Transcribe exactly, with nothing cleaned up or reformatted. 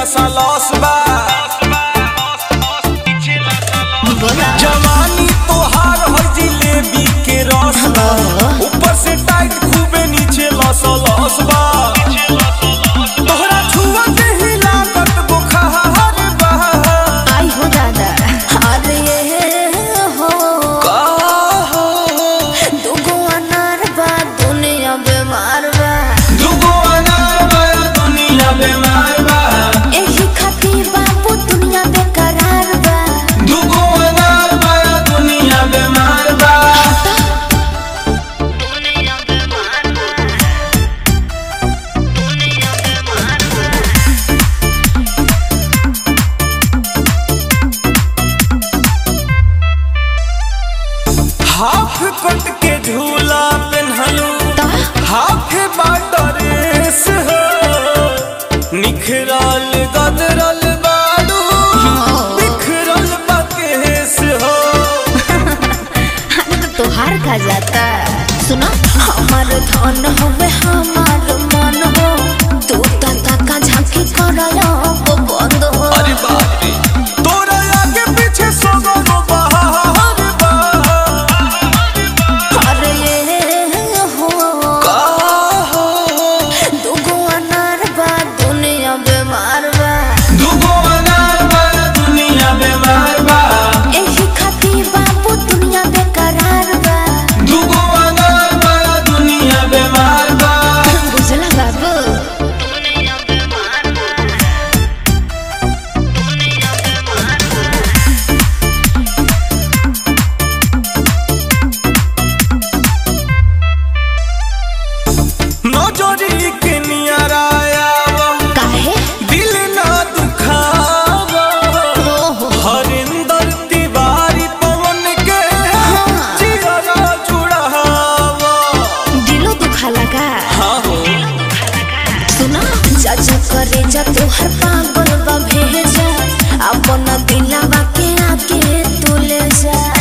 लसा लॉस बा जवानी तोहार हो जिलेबी के रस बा ऊपर से टाइट खूबे नीचे लसा लॉस बा तोहरा छुआ के ही लागत बुखार बा आई हो दादा अरे हो का हो दुगो अनार बा दुनिया बीमार बा दुगो अनार बा दुनिया बीमार बा एही खातिर बाबू दुनिया बेकरार बा दुगो अनार बा दुनिया बीमार बा दुनिया बीमार बा दुनिया बीमार हाफ कट के झूला पेन्हलू बा हाफ बाटरेस हो निखरल गदरल बाडू बिखरल बकेस हो तोहार का जाता सुना हमार धन हवे हमार मन हो तू ताता का झांकी करया वो बंद हो अरे बाप रे तोरा आगे पीछे सगरो बहार बा अरे ये हो का हो दुगो अनार बा दुनिया बीमार बा दुगो अनार बा दुनिया बीमार बा एही खातिर बाबू दुनिया बेकरार बा दुगो अनार बा दुनिया बीमार बा बुझला बाबू दुनिया बीमार बा दुनिया बीमार बा नजरी के नियराया काहे दिल ना दुखावा ओहो हरिंदर तिवारी पवन के जिगरा जुड़ावा दिलो दुखा लगा हाँ हो सुना चाचा करे जा तोहर पागल बा भेजा अपन दिलवा के आके तू ले जा